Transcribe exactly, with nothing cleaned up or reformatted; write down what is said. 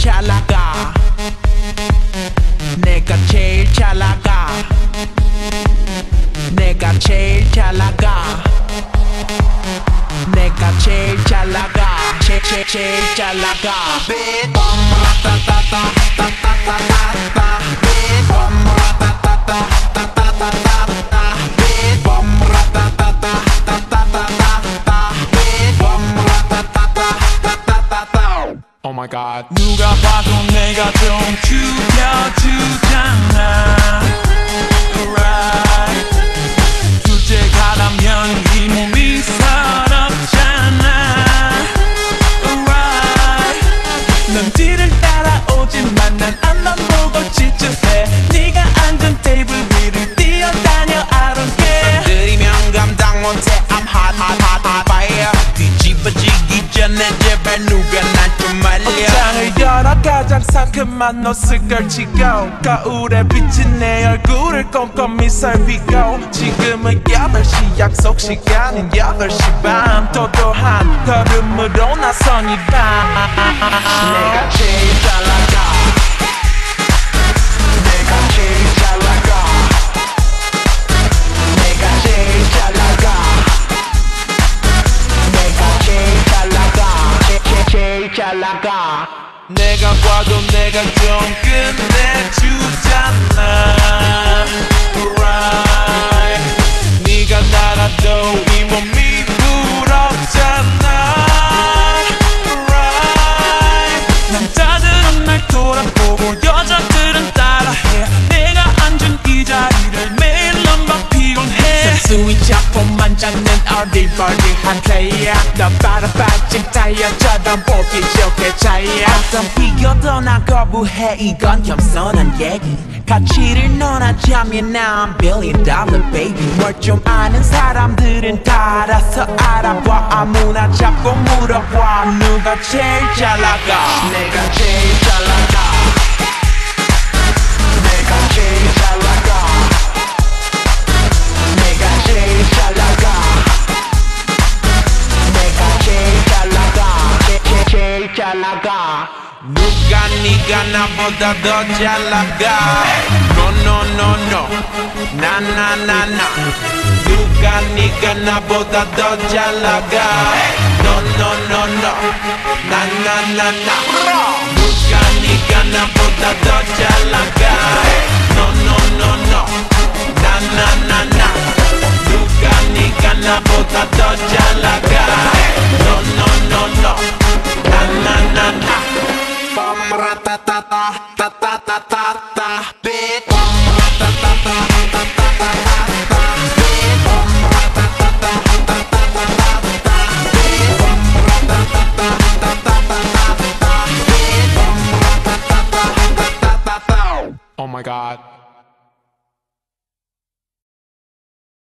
잘 나가 내가 제일 잘 나가 내가 제일 잘 나가 내가 제일 잘 나가 제일 제일 제일 잘 나가 Oh my god. 누가 봐도 내가 좀 죽여주잖아. Right. 둘째가라면 이 몸이 서럽잖아. Right. 남들을 따라오지만 난 앞만 보고 질주해. 네가 앉은 테이블 위를 뛰어다녀 I don't care. 들이면 감당 못해 I'm hot hot hot hot fire 뒤집어지기 전에 제발 누가 날 좀 말려 옷장을 열어 가장 상큼한 옷을 걸치고 거울에 비친 내 얼굴을 꼼꼼히 살피고 지금은 여덟 시 약속 시간은 여덟 시 반 도도한 걸음으로 나선 이 밤 내가 제일 잘 나가 내가 제일 잘 나가 내가 제일 잘 나가 내가 제일 잘 나가 제일 제일 잘 나가 내가 봐도 내가 좀 끝내주잖아 Right. 네가 날아도 이 몸이 부럽잖아 Right. 남자들은 날 돌아보고 여자들은 따라해 내가 앉은 이 자리를 매일 넘봐 피곤해 수위 작품만 잡는 어리버리한 플레이야 너 바로 빠진 타이어처럼 보기 좋게 차이야 어떤 비교도 난 거부해 이건 겸손한 얘기 가치를 논하자면 난 billion dollar baby 뭘 좀 아는 사람들은 다 알아서 알아봐 아무나 잡고 물어봐 누가 제일 잘 나가 내가 제일 잘 나가 내가 제일 잘 나가 내가 제일 잘 나가 내가 제일 잘 나가 제일 제일 잘 나가 누가 네가 나보다 더 잘 나가 No no no no 나 나 나 나 누가 네가 나보다 더 잘 나가 No no no no 나 나 나 나 누가 네가 나보다 더 잘 나가 No no no no 나 나 나 나 누가 네가 나보다 더 잘 나가 No no no no 나 나 나 나 Bum-ra-ta-ta-ta, ta-ta-ta-ta-ta, bitch. Bum-ra-ta-ta-ta, ta-ta-ta-ta-ta, bitch. Bum-ra-ta-ta-ta, ta-ta-ta-ta-ta, bitch. Bum-ra-ta-ta-ta, ta-ta-ta-ta-ta, bitch. Bum-ra-ta-ta-ta, ta-ta-ta-ta. Oh my god.